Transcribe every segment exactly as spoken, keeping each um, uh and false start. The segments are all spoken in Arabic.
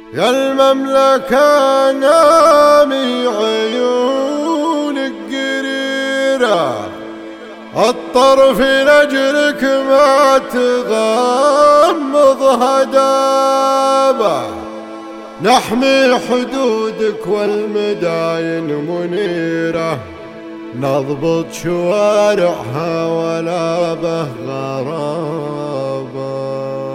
يا المملكة نامي عيونك قريرة، الطرف لأجلك ما تغمض هدابة، نحمي حدودك والمداين منيرة، نضبط شوارعها ولا به غرابة.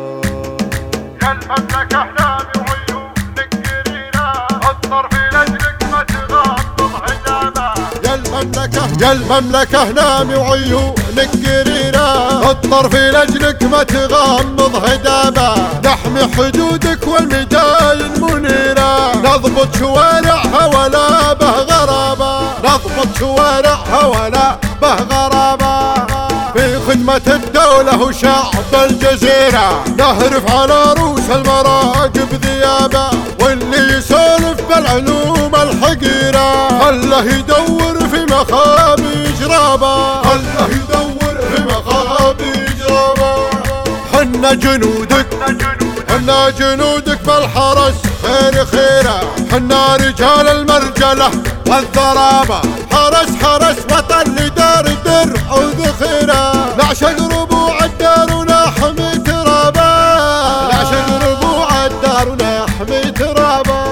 يا المملكة نامي وعيونك قريرة، الطرف لأجلك ما تغمض هدابة. يا المملكة يا المملكة نامي وعيونك قريرة، الطرف لأجلك ما تغمض هدابة، نحمي حدودك والمداين منيرة، نضبط شوارعها ولا به غرابة، نضبط شوارعها ولا به غرابة. في خدمة الدولة وشعب الجزيرة، نهرف على رؤوس المراقب ذيابة، واللي يسولف بالعلوم الحقيرة خله يدور في مخابي جرابة، خله يدور في مخابي جرابة. حنا جنودك حنا جنودك بالحرس خير خيره، حنا رجال المرجلة والضرابة، حرس حرس وطن لدار درع وذخيره، نعشق ربوع الدار ونحمي ترابه، نعشق ربوع الدار ونحمي ترابه.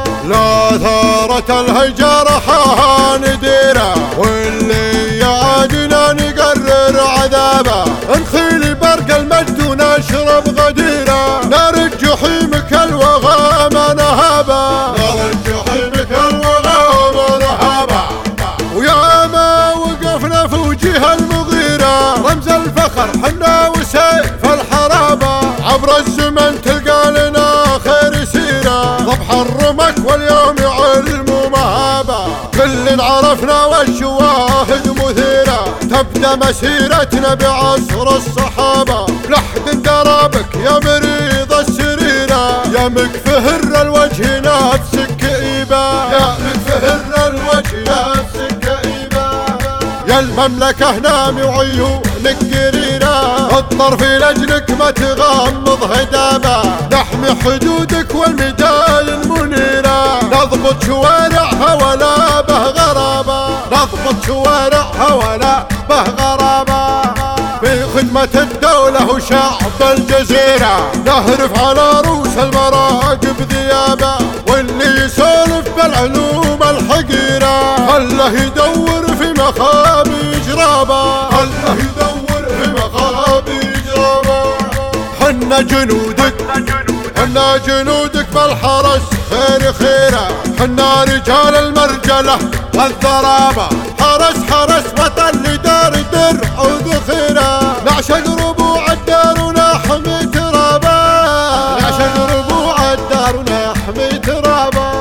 لا ثارة الهجرة حاها نديره، واللي يعادنا نقرر عذابه، نخيل برق المجد ونشرب غديره، نار الجحيمك الوغى نهابه، نار الجحيمك الوغى نهابه. ويا ما وقفنا في وجه المغيرة، رمز الفخر حنا وسيف الحرابة، عبر الزمن تلقى لنا خير سيرة، ضبح الرمك واليوم علم ومهابة، كل عرفنا والشواهد مثيرة، تبدأ مسيرتنا بعصر الصحابة، لحد درابك يا مريض السريرة، يا مكفهر الوجه نفسك كئيبة، يا مكفهر الوجه نفسك كئيبة. يا المملكة نامي وعيونك قريرة، الطرف لأجلك ما تغمض هدابة، نحمي حدودك والمداين منيرة، نضبط شوارعها ولا به غرابة، نضبط شوارعها ولا به غرابة. في خدمة الدولة وشعب الجزيرة، نهرف على رؤوس المراقب ذيابة، واللي يسولف بالعلوم الحقيرة خله يدور في مخابي جرابة، خله يدور في مخابي جرابة. حنا جنودك حنا جنودك بالحرس خير خيره، حنا رجال المرجلة والضرابة، حرس حرس وطن لدار درع وذخيره، نعشق ربوع الدار ونحمي ترابه، نعشق ربوع الدار ونحمي ترابه.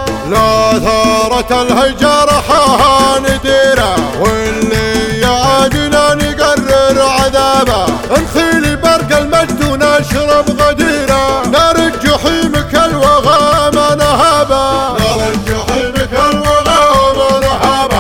لا ثارة الهجرة حاها نديره، واللي يعادنا نقرر عذابه، نخيل برق المجد ونشرب غديره، نار الجحيمك الوغى نهابه، نار الجحيمك الوغى نهابه.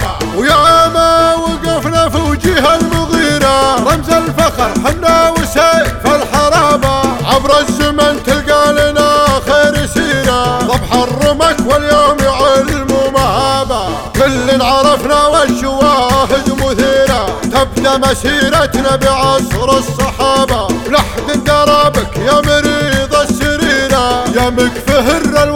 ويا ما وقفنا في وجه المغيرة، رمز الفخر حنا وسيف الحرابة، عبر الزمن تلقى لنا خير سيرة، ضبح الرمك واليوم علم ومهابة، كل عرفنا والشواهد مثيرة، تبدأ مسيرتنا بعصر الصحابة، لحد درابك يا مريض السريرة، يا مكفهر